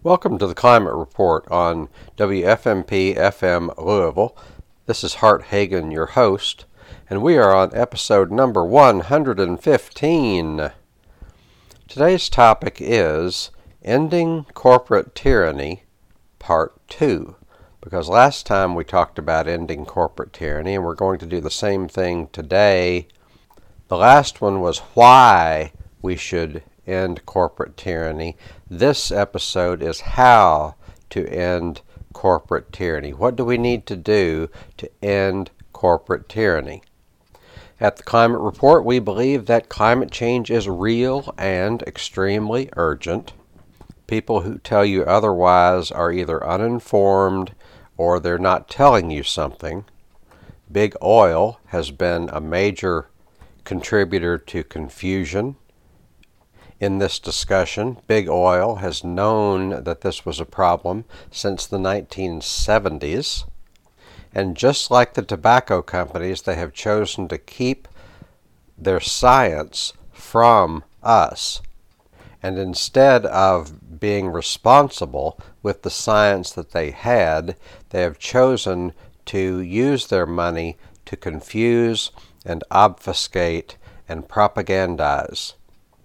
Welcome to the Climate Report on WFMP FM Louisville. This is Hart Hagen, your host, and we are on episode number 115. Today's topic is Ending Corporate Tyranny, Part 2, because last time we talked about ending corporate tyranny, and we're going to do the same thing today. The last one was why we should end corporate tyranny. This episode is how to end corporate tyranny. What do we need to do to end corporate tyranny? At the Climate Report, we believe that climate change is real and extremely urgent. People who tell you otherwise are either uninformed or they're not telling you something. Big oil has been a major contributor to confusion. In this discussion, Big Oil has known that this was a problem since the 1970s, and just like the tobacco companies, they have chosen to keep their science from us. And instead of being responsible with the science that they had, they have chosen to use their money to confuse and obfuscate and propagandize.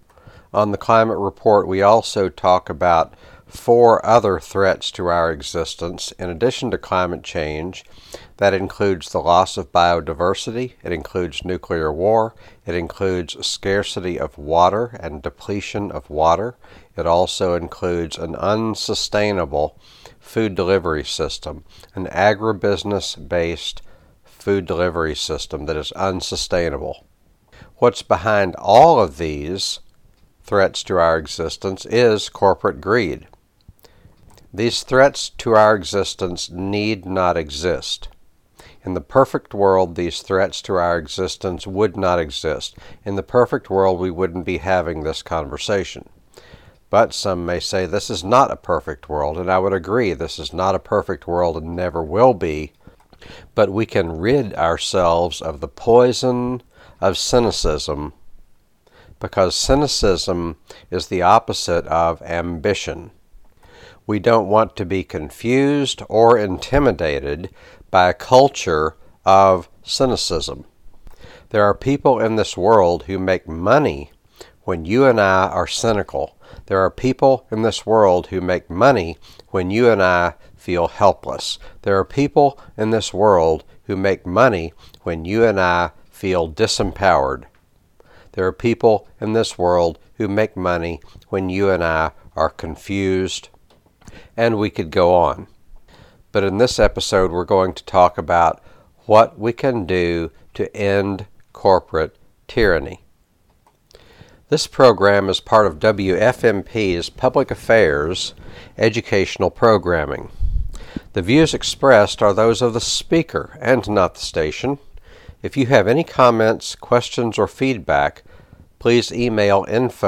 On the Climate Report, we also talk about 4 other threats to our existence in addition to climate change. That includes the loss of biodiversity, it includes nuclear war, it includes scarcity of water and depletion of water. It also includes an unsustainable food delivery system, an agribusiness-based food delivery system that is unsustainable. What's behind all of these threats to our existence is corporate greed. These threats to our existence need not exist. In the perfect world, these threats to our existence would not exist. In the perfect world, we wouldn't be having this conversation. But some may say this is not a perfect world, and I would agree this is not a perfect world and never will be. But we can rid ourselves of the poison of cynicism, because cynicism is the opposite of ambition. We don't want to be confused or intimidated by a culture of cynicism. There are people in this world who make money when you and I are cynical. There are people in this world who make money when you and I feel helpless. There are people in this world who make money when you and I feel disempowered. There are people in this world who make money when you and I are confused, and we could go on. But in this episode, we're going to talk about what we can do to end corporate tyranny. This program is part of WFMP's Public Affairs educational programming. The views expressed are those of the speaker and not the station. If you have any comments, questions, or feedback, please email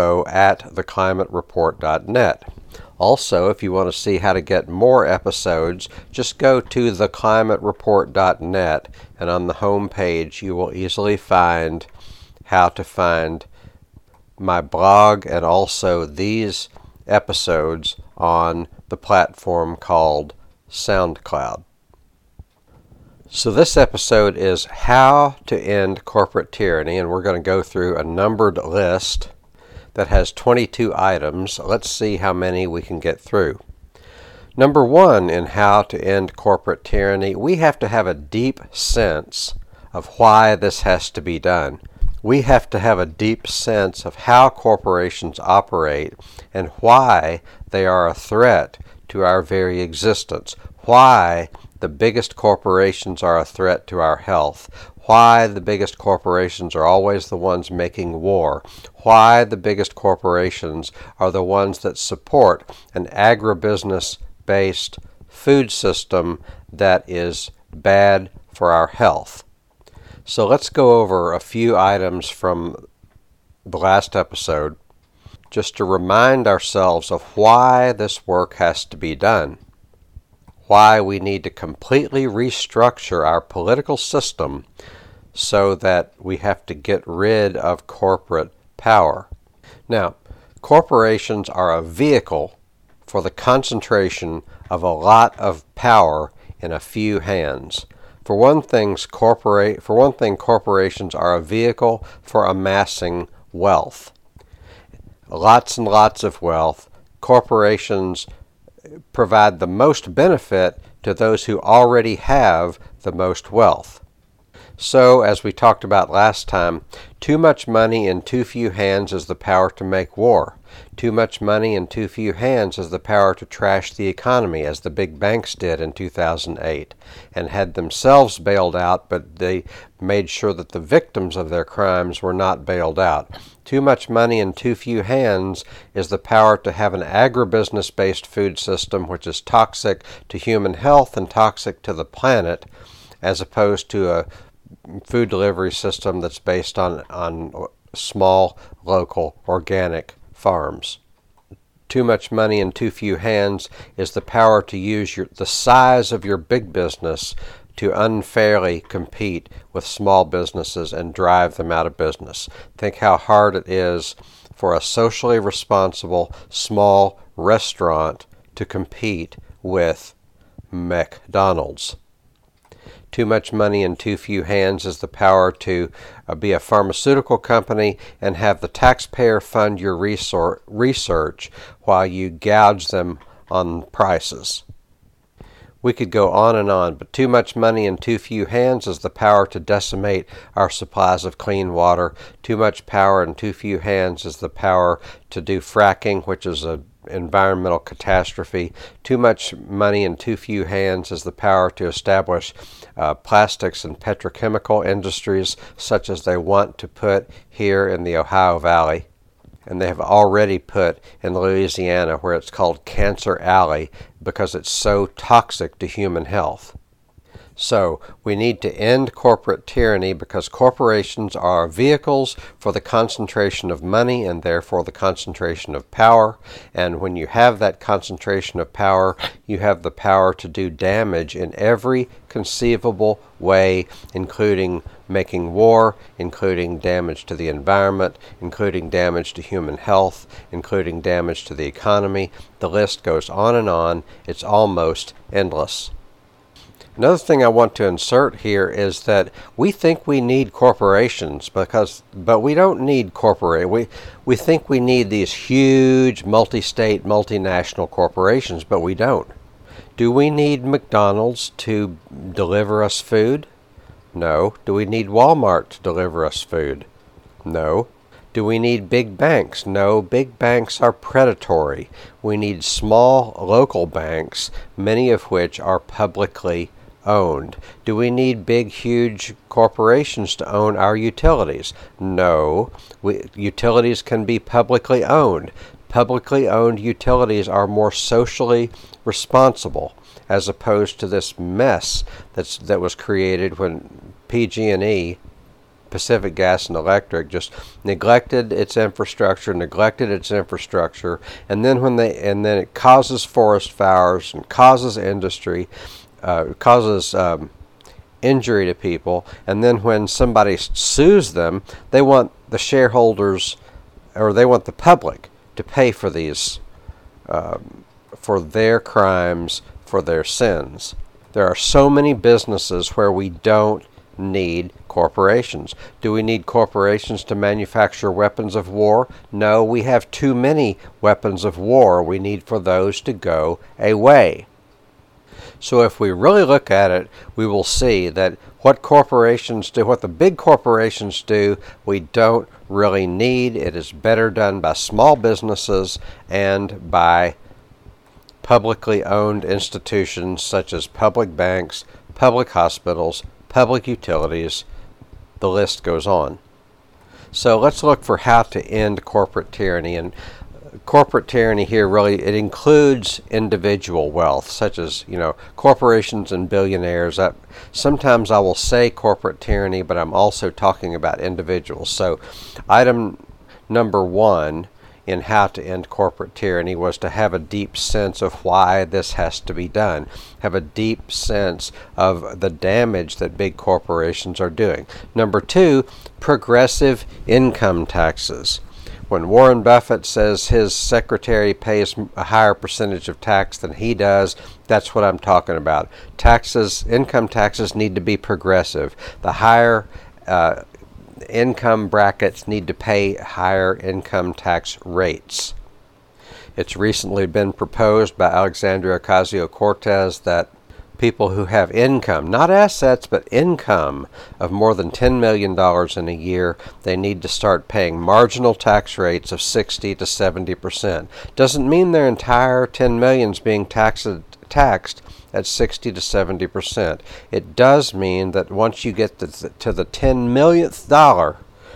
info@theclimatereport.net. Also, if you want to see how to get more episodes, just go to theclimatereport.net, and on the home page you will easily find how to find my blog and also these episodes on the platform called SoundCloud. So this episode is how to end corporate tyranny, and we're going to go through a numbered list that has 22 items. Let's see how many we can get through. Number 1 in how to end corporate tyranny, we have to have a deep sense of why this has to be done. We have to have a deep sense of how corporations operate and why they are a threat to our very existence. Why the biggest corporations are a threat to our health. Why the biggest corporations are always the ones making war. Why the biggest corporations are the ones that support an agribusiness-based food system that is bad for our health. So let's go over a few items from the last episode just to remind ourselves of why this work has to be done. Why we need to completely restructure our political system so that we have to get rid of corporate power. Now, corporations are a vehicle for the concentration of a lot of power in a few hands. For one thing, corporations are a vehicle for amassing wealth. Lots and lots of wealth. Corporations provide the most benefit to those who already have the most wealth. So, as we talked about last time, too much money in too few hands is the power to make war. Too much money in too few hands is the power to trash the economy, as the big banks did in 2008, and had themselves bailed out, but they made sure that the victims of their crimes were not bailed out. Too much money in too few hands is the power to have an agribusiness-based food system which is toxic to human health and toxic to the planet, as opposed to a food delivery system that's based on small, local, organic farms. Too much money in too few hands is the power to use the size of your big business to unfairly compete with small businesses and drive them out of business. Think how hard it is for a socially responsible small restaurant to compete with McDonald's. Too much money in too few hands is the power to be a pharmaceutical company and have the taxpayer fund your research while you gouge them on prices. We could go on, but too much money in too few hands is the power to decimate our supplies of clean water. Too much power in too few hands is the power to do fracking, which is an environmental catastrophe. Too much money in too few hands is the power to establish plastics and petrochemical industries such as they want to put here in the Ohio Valley. And they have already put in Louisiana, where it's called Cancer Alley because it's so toxic to human health. So we need to end corporate tyranny because corporations are vehicles for the concentration of money and therefore the concentration of power. And when you have that concentration of power, you have the power to do damage in every conceivable way, including making war, including damage to the environment, including damage to human health, including damage to the economy. The list goes on and on. It's almost endless. Another thing I want to insert here is that we think we need corporations, but we don't need we think we need these huge multi-state, multinational corporations, but we don't. Do we need McDonald's to deliver us food? No. Do we need Walmart to deliver us food? No. Do we need big banks? No, big banks are predatory. We need small local banks, many of which are publicly owned. Do we need big, huge corporations to own our utilities? No. Utilities can be publicly owned. Publicly owned utilities are more socially responsible, as opposed to this mess that was created when PG&E, Pacific Gas and Electric, just neglected its infrastructure, and then it causes forest fires and causes industry, causes injury to people, and then when somebody sues them, they want the shareholders, or they want the public to pay for these, for their crimes, for their sins. There are so many businesses where we don't need corporations. Do we need corporations to manufacture weapons of war? No, we have too many weapons of war. We need for those to go away. So if we really look at it, we will see that what corporations do, what the big corporations do, we don't really need. It is better done by small businesses and by publicly owned institutions such as public banks, public hospitals, public utilities. The list goes on. So let's look for how to end corporate tyranny. And corporate tyranny here really, it includes individual wealth, such as, corporations and billionaires. Sometimes I will say corporate tyranny, but I'm also talking about individuals. So item number 1 in how to end corporate tyranny was to have a deep sense of why this has to be done. Have a deep sense of the damage that big corporations are doing. Number 2, progressive income taxes. When Warren Buffett says his secretary pays a higher percentage of tax than he does, that's what I'm talking about. Taxes, income taxes need to be progressive. The higher income brackets need to pay higher income tax rates. It's recently been proposed by Alexandria Ocasio-Cortez that people who have income, not assets, but income of more than $10 million in a year, they need to start paying marginal tax rates of 60 to 70%. Doesn't mean their entire $10 million is being taxed at 60 to 70%. It does mean that once you get to the 10 millionth dollar,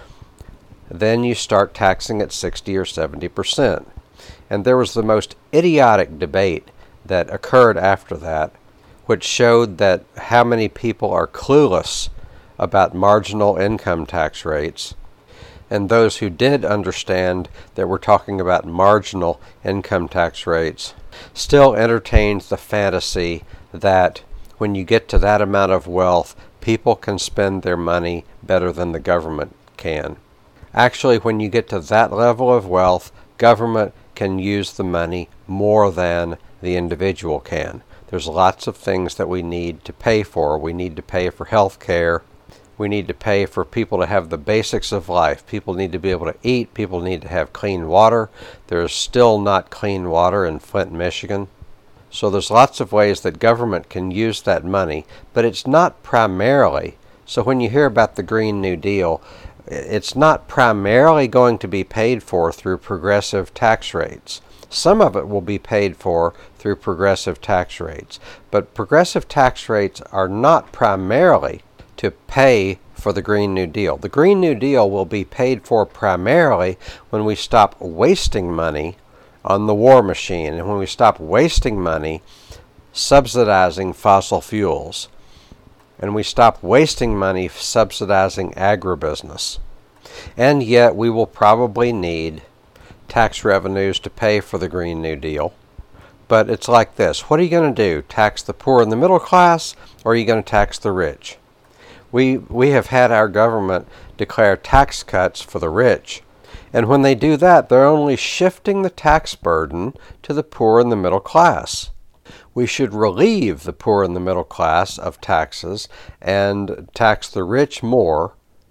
then you start taxing at 60 or 70%. And there was the most idiotic debate that occurred after that, which showed that how many people are clueless about marginal income tax rates. And those who did understand that we're talking about marginal income tax rates still entertained the fantasy that when you get to that amount of wealth, people can spend their money better than the government can. Actually, when you get to that level of wealth, government can use the money more than the individual can. There's lots of things that we need to pay for. We need to pay for health care. We need to pay for people to have the basics of life. People need to be able to eat. People need to have clean water. There's still not clean water in Flint, Michigan. So there's lots of ways that government can use that money, but it's not primarily. So when you hear about the Green New Deal, it's not primarily going to be paid for through progressive tax rates. Some of it will be paid for through progressive tax rates, but progressive tax rates are not primarily to pay for the Green New Deal. The Green New Deal will be paid for primarily when we stop wasting money on the war machine and when we stop wasting money subsidizing fossil fuels and we stop wasting money subsidizing agribusiness. And yet we will probably need tax revenues to pay for the Green New Deal. But it's like this. What are you going to do? Tax the poor and the middle class, or are you going to tax the rich? We have had our government declare tax cuts for the rich. And when they do that, they're only shifting the tax burden to the poor and the middle class. We should relieve the poor and the middle class of taxes and tax the rich more.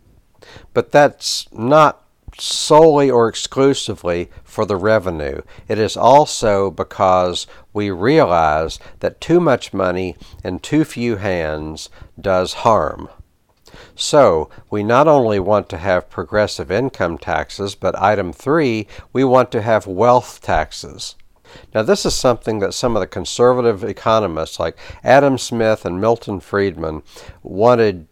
But that's not solely or exclusively for the revenue. It is also because we realize that too much money in too few hands does harm. So, we not only want to have progressive income taxes, but item 3, we want to have wealth taxes. Now, this is something that some of the conservative economists like Adam Smith and Milton Friedman wanted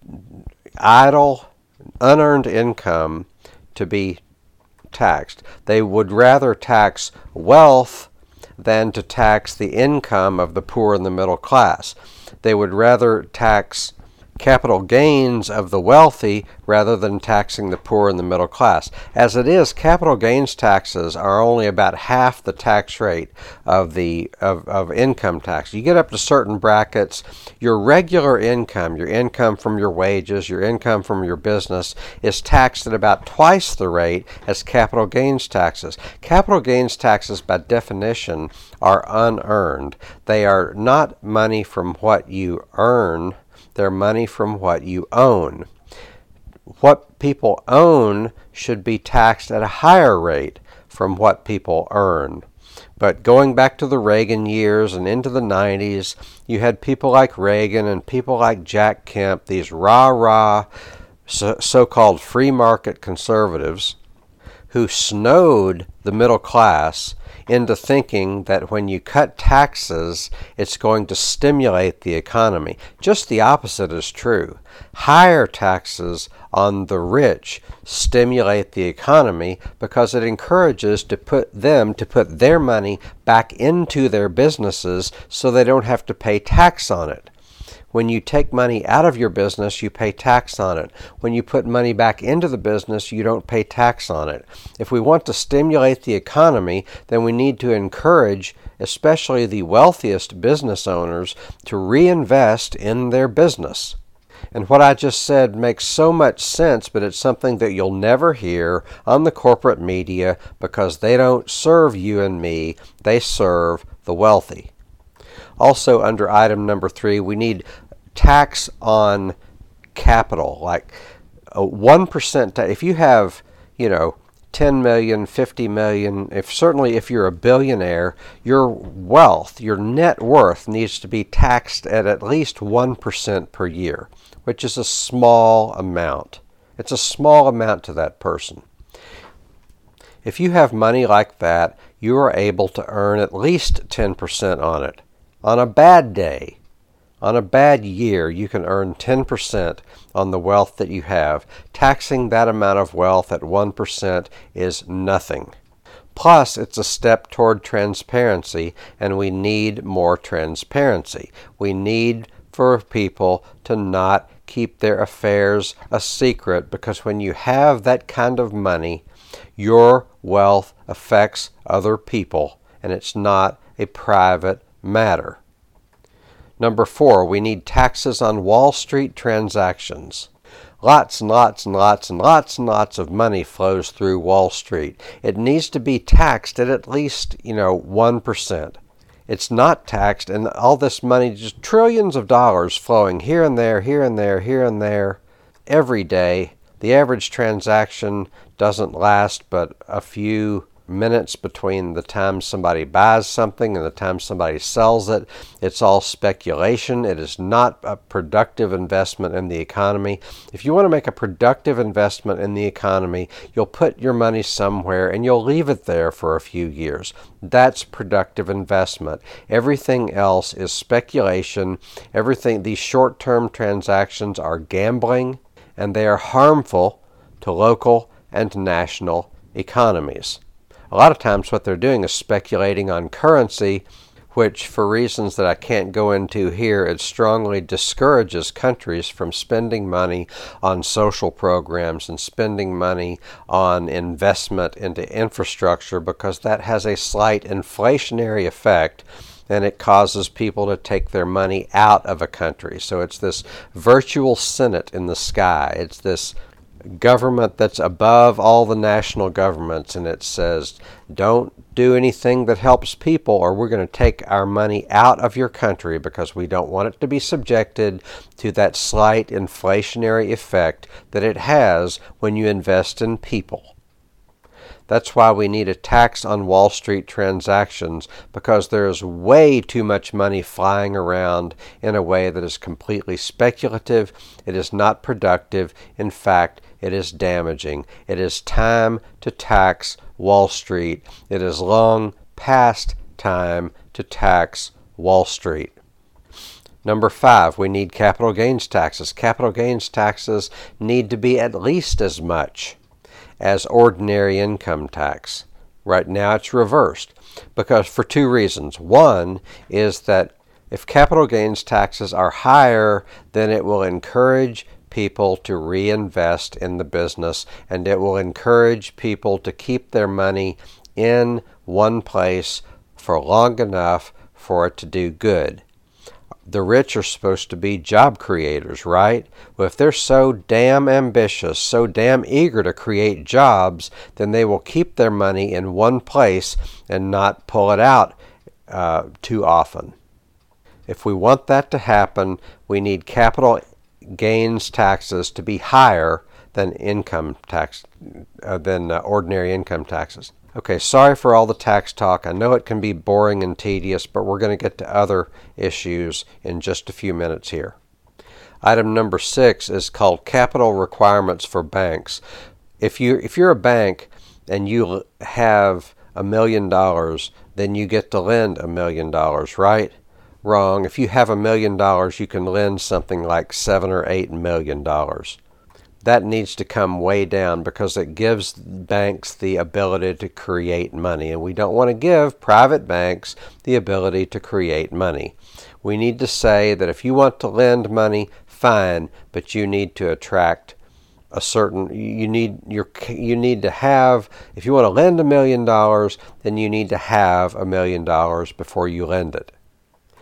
idle, unearned income to be taxed. They would rather tax wealth than to tax the income of the poor and the middle class. They would rather tax capital gains of the wealthy rather than taxing the poor and the middle class. As it is, capital gains taxes are only about half the tax rate of income tax. You get up to certain brackets, your regular income, your income from your wages, your income from your business is taxed at about twice the rate as capital gains taxes. Capital gains taxes by definition are unearned. They are not money from what you earn. They're money from what you own. What people own should be taxed at a higher rate from what people earn. But going back to the Reagan years and into the 90s, you had people like Reagan and people like Jack Kemp, these rah-rah so-called free market conservatives who snowed the middle class into thinking that when you cut taxes, it's going to stimulate the economy. Just the opposite is true. Higher taxes on the rich stimulate the economy because it encourages to put their money back into their businesses so they don't have to pay tax on it. When you take money out of your business, you pay tax on it. When you put money back into the business, you don't pay tax on it. If we want to stimulate the economy, then we need to encourage, especially the wealthiest business owners, to reinvest in their business. And what I just said makes so much sense, but it's something that you'll never hear on the corporate media because they don't serve you and me, they serve the wealthy. Also, under item number 3, we need tax on capital, like 1%. If you have, 10 million, 50 million, certainly if you're a billionaire, your wealth, your net worth needs to be taxed at least 1% per year, which is a small amount. It's a small amount to that person. If you have money like that, you are able to earn at least 10% on it. On a bad day, on a bad year, you can earn 10% on the wealth that you have. Taxing that amount of wealth at 1% is nothing. Plus, it's a step toward transparency, and we need more transparency. We need for people to not keep their affairs a secret, because when you have that kind of money, your wealth affects other people, and it's not a private matter. Number 4, we need taxes on Wall Street transactions. Lots and lots and lots and lots and lots of money flows through Wall Street. It needs to be taxed at least, 1%. It's not taxed, and all this money, just trillions of dollars flowing here and there, here and there, here and there, every day. The average transaction doesn't last but a few minutes between the time somebody buys something and the time somebody sells it. It's all speculation. It is not a productive investment in the economy. If you want to make a productive investment in the economy, you'll put your money somewhere and you'll leave it there for a few years. That's productive investment. Everything else is speculation. These short-term transactions are gambling, and they are harmful to local and national economies. A lot of times what they're doing is speculating on currency, which for reasons that I can't go into here, it strongly discourages countries from spending money on social programs and spending money on investment into infrastructure, because that has a slight inflationary effect, and it causes people to take their money out of a country. So it's this virtual Senate in the sky. It's this government that's above all the national governments, and it says, don't do anything that helps people, or we're going to take our money out of your country, because we don't want it to be subjected to that slight inflationary effect that it has when you invest in people. That's why we need a tax on Wall Street transactions, because there's way too much money flying around in a way that is completely speculative. It is not productive. In fact, it is damaging. It is time to tax Wall Street. It is long past time to tax Wall Street. Number 5, we need capital gains taxes. Capital gains taxes need to be at least as much as ordinary income tax. Right now it's reversed, because for 2 reasons. One is that if capital gains taxes are higher, then it will encourage people to reinvest in the business, and it will encourage people to keep their money in one place for long enough for it to do good. The rich are supposed to be job creators, right? Well, if they're so damn ambitious, so damn eager to create jobs, then they will keep their money in one place and not pull it out too often. If we want that to happen, we need capital gains taxes to be higher than ordinary income taxes. Okay, sorry for all the tax talk. I know it can be boring and tedious, but we're going to get to other issues in just a few minutes here. Item number 6 is called capital requirements for banks. If you're a bank and you have $1 million, then you get to lend $1 million, right? Wrong. If you have $1 million, you can lend something like $7 or $8 million. That needs to come way down, because it gives banks the ability to create money, and we don't want to give private banks the ability to create money. We need to say that if you want to lend money, fine, but you need to attract a certain, you need to have, if you want to lend $1 million, then you need to have $1 million before you lend it.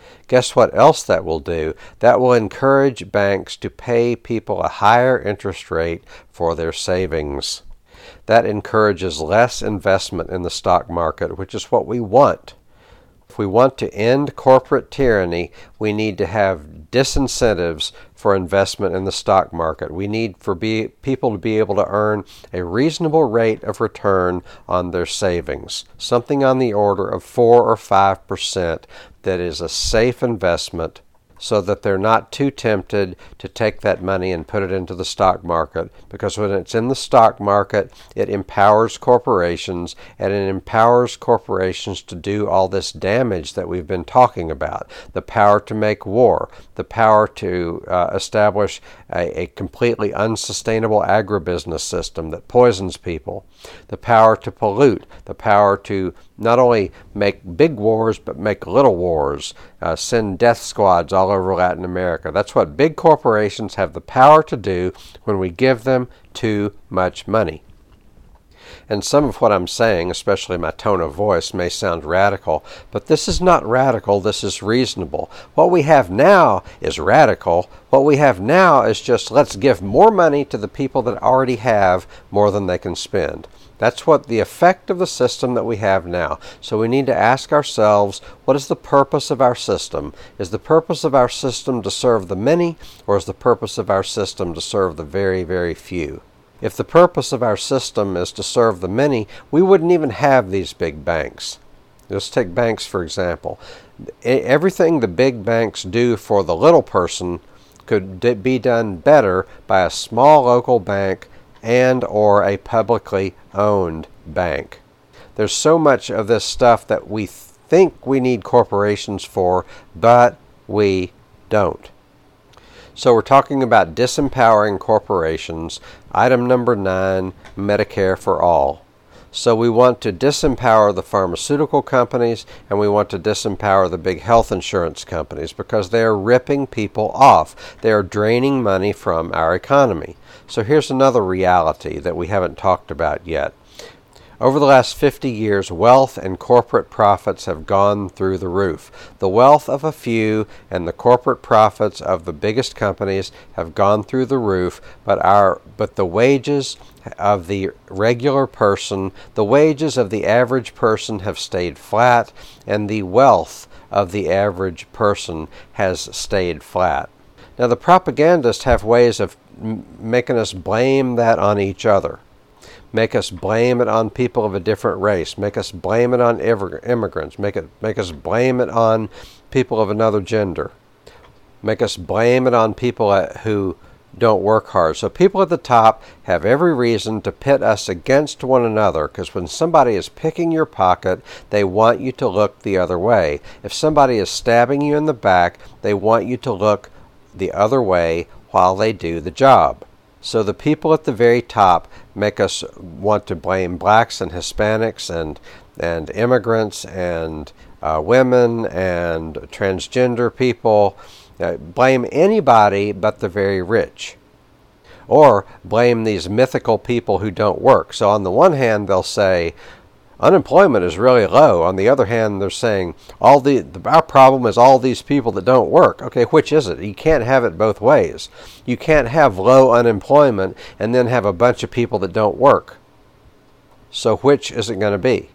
Guess what else that will do? That will encourage banks to pay people a higher interest rate for their savings. That encourages less investment in the stock market, which is what we want. If we want to end corporate tyranny, we need to have disincentives for investment in the stock market. We need for people to be able to earn a reasonable rate of return on their savings, something on the order of 4 or 5% that is a safe investment, so that they're not too tempted to take that money and put it into the stock market, because when it's in the stock market, it empowers corporations, and it empowers corporations to do all this damage that we've been talking about. The power to make war, the power to establish a completely unsustainable agribusiness system that poisons people, the power to pollute, the power to not only make big wars, but make little wars, send death squads all over Latin America. That's what big corporations have the power to do when we give them too much money. And some of what I'm saying, especially my tone of voice, may sound radical, but this is not radical, this is reasonable. What we have now is radical. What we have now is just, let's give more money to the people that already have more than they can spend. That's what the effect of the system that we have now. So we need to ask ourselves, what is the purpose of our system? Is the purpose of our system to serve the many, or is the purpose of our system to serve the very, very few? If the purpose of our system is to serve the many, we wouldn't even have these big banks. Let's take banks, for example. Everything the big banks do for the little person could be done better by a small local bank and or a publicly owned bank. There's so much of this stuff that we think we need corporations for, but we don't. So we're talking about disempowering corporations. Item number 9, Medicare for all. So we want to disempower the pharmaceutical companies, and we want to disempower the big health insurance companies because they are ripping people off. They are draining money from our economy. So here's another reality that we haven't talked about yet. Over the last 50 years, wealth and corporate profits have gone through the roof. The wealth of a few and the corporate profits of the biggest companies have gone through the roof, but the wages of the regular person, the wages of the average person have stayed flat, and the wealth of the average person has stayed flat. Now, the propagandists have ways of making us blame that on each other. Make us blame it on people of a different race. Make us blame it on immigrants. Make us blame it on people of another gender. Make us blame it on people who don't work hard. So people at the top have every reason to pit us against one another, because when somebody is picking your pocket, they want you to look the other way. If somebody is stabbing you in the back, they want you to look the other way while they do the job. So the people at the very top make us want to blame blacks and Hispanics and immigrants and women and transgender people. Blame anybody but the very rich. Or blame these mythical people who don't work. So on the one hand, they'll say, unemployment is really low. On the other hand, they're saying our problem is all these people that don't work. Okay, which is it? You can't have it both ways. You can't have low unemployment and then have a bunch of people that don't work. So which is it going to be?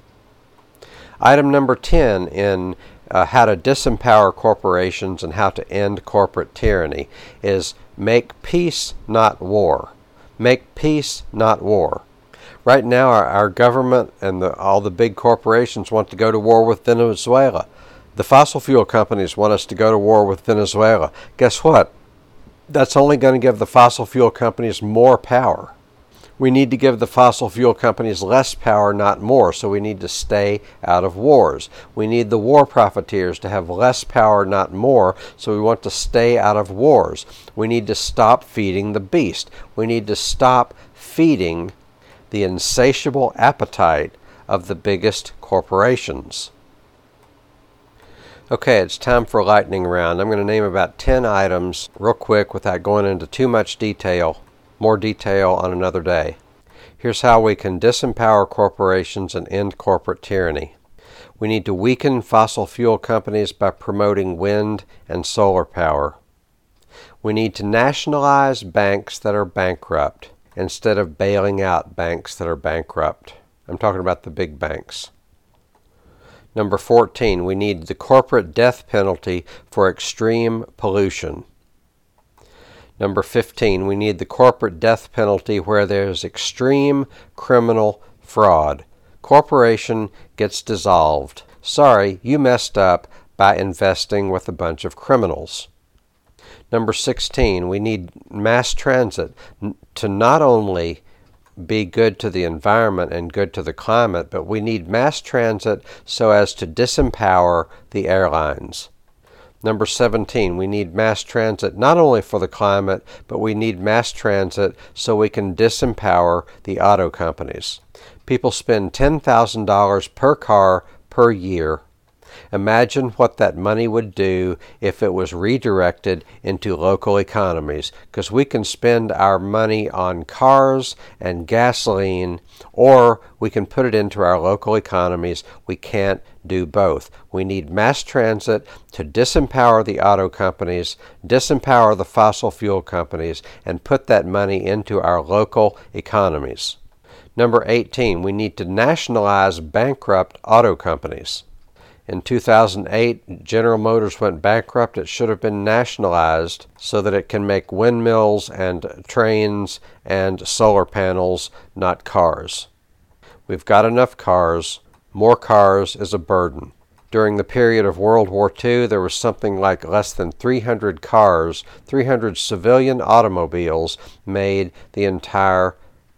Item number 10 in how to disempower corporations and how to end corporate tyranny is make peace, not war. Make peace, not war. Right now, our government and all the big corporations want to go to war with Venezuela. The fossil fuel companies want us to go to war with Venezuela. Guess what? That's only going to give the fossil fuel companies more power. We need to give the fossil fuel companies less power, not more, so we need to stay out of wars. We need the war profiteers to have less power, not more, so we want to stay out of wars. We need to stop feeding the beast. We need to stop feeding the insatiable appetite of the biggest corporations. Okay, it's time for a lightning round. I'm going to name about 10 items real quick without going into too much detail. More detail on another day. Here's how we can disempower corporations and end corporate tyranny. We need to weaken fossil fuel companies by promoting wind and solar power. We need to nationalize banks that are bankrupt instead of bailing out banks that are bankrupt. I'm talking about the big banks. Number 14, we need the corporate death penalty for extreme pollution. Number 15, we need the corporate death penalty where there's extreme criminal fraud. Corporation gets dissolved. Sorry, you messed up by investing with a bunch of criminals. Number 16, we need mass transit to not only be good to the environment and good to the climate, but we need mass transit so as to disempower the airlines. Number 17, we need mass transit not only for the climate, but we need mass transit so we can disempower the auto companies. People spend $10,000 per car per year. Imagine what that money would do if it was redirected into local economies, because we can spend our money on cars and gasoline, or we can put it into our local economies. We can't do both. We need mass transit to disempower the auto companies, disempower the fossil fuel companies, and put that money into our local economies. Number 18, we need to nationalize bankrupt auto companies. In 2008, General Motors went bankrupt. It should have been nationalized so that it can make windmills and trains and solar panels, not cars. We've got enough cars. More cars is a burden. During the period of World War II, there was something like less than 300 cars, 300 civilian automobiles made the entire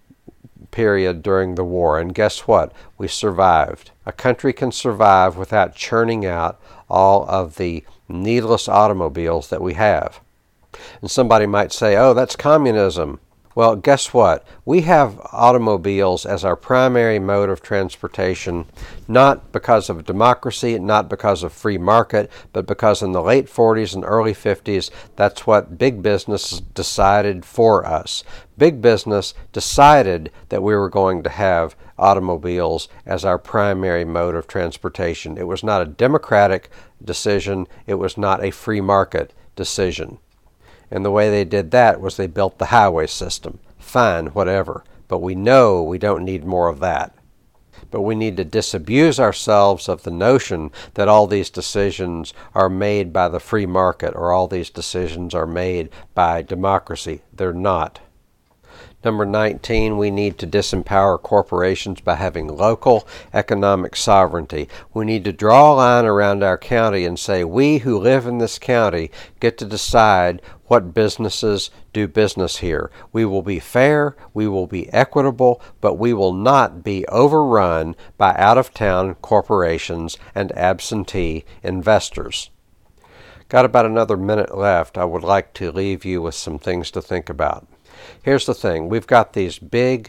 period during the war. And guess what? We survived. A country can survive without churning out all of the needless automobiles that we have. And somebody might say, oh, that's communism. Well, guess what? We have automobiles as our primary mode of transportation, not because of democracy, not because of free market, but because in the late 40s and early 50s, that's what big business decided for us. Big business decided that we were going to have automobiles as our primary mode of transportation. It was not a democratic decision. It was not a free market decision. And the way they did that was they built the highway system. Fine, whatever. But we know we don't need more of that. But we need to disabuse ourselves of the notion that all these decisions are made by the free market or all these decisions are made by democracy. They're not. Number 19, we need to disempower corporations by having local economic sovereignty. We need to draw a line around our county and say, we who live in this county get to decide what businesses do business here. We will be fair, we will be equitable, but we will not be overrun by out-of-town corporations and absentee investors. Got about another minute left. I would like to leave you with some things to think about. Here's the thing. We've got these big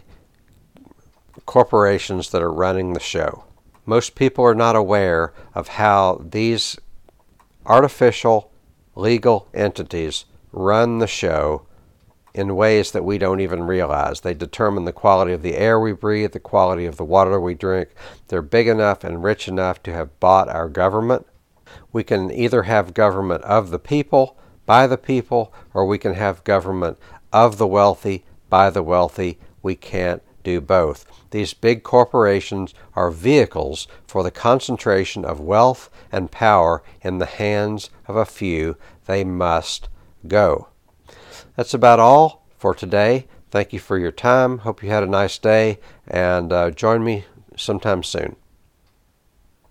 corporations that are running the show. Most people are not aware of how these artificial legal entities run the show in ways that we don't even realize. They determine the quality of the air we breathe, the quality of the water we drink. They're big enough and rich enough to have bought our government. We can either have government of the people, by the people, or we can have government of the wealthy, by the wealthy. We can't do both. These big corporations are vehicles for the concentration of wealth and power in the hands of a few. They must go. That's about all for today. Thank you for your time. Hope you had a nice day, and join me sometime soon.